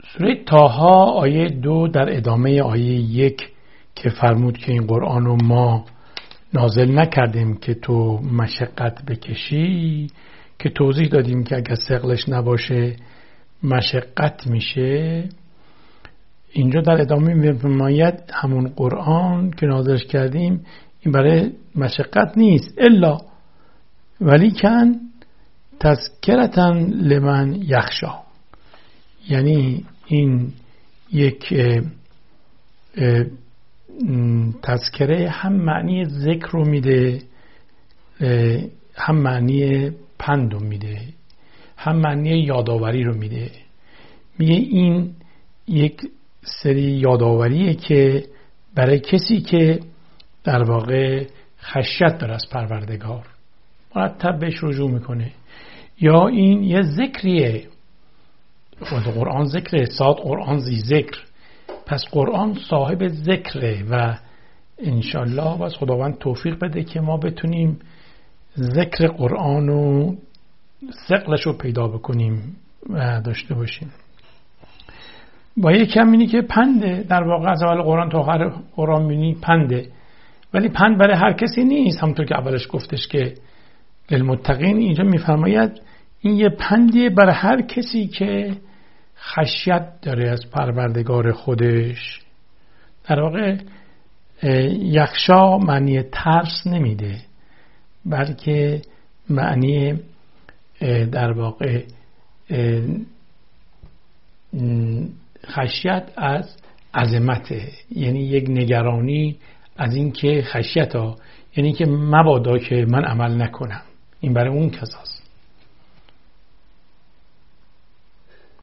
سوره طه آیه 2 در ادامه آیه 1 که فرمود که این قرآن رو ما نازل نکردیم که تو مشقت بکشی، که توضیح دادیم که اگر ثقلش نباشه مشقت میشه. اینجا در ادامه میفرماید همون قرآن که نازلش کردیم این برای مشقت نیست، الا ولیکن تذکرةً لمن یخشی، یعنی این یک تذکره هم معنی ذکر رو میده، هم معنی پند رو میده، هم معنی یادآوری رو میده. میگه این یک سری یادآوریه که برای کسی که در واقع خشیت داره از پروردگار، مرتب بهش رجوع میکنه، یا این یه ذکریه. قرآن ذکره، صاد قرآن زی ذکر، پس قرآن صاحب ذکره و انشالله بس خداوند توفیق بده که ما بتونیم ذکر قرآن و ثقلش رو پیدا بکنیم و داشته باشیم. با یکم اینی که پنده، در واقع از اول قرآن تا آخر قرآن می‌بینی پنده، ولی پند برای هر کسی نیست. همونطور که اولش گفتش که للمتقین، اینجا میفرماید این یه پندیه برای هر کسی که خشیت داره از پروردگار خودش. در واقع یخشا معنی ترس نمیده، بلکه معنی در واقع خشیت از عظمته، یعنی یک نگرانی از این که خشیت ها، یعنی که مبادا که من عمل نکنم، این برای اون کساست.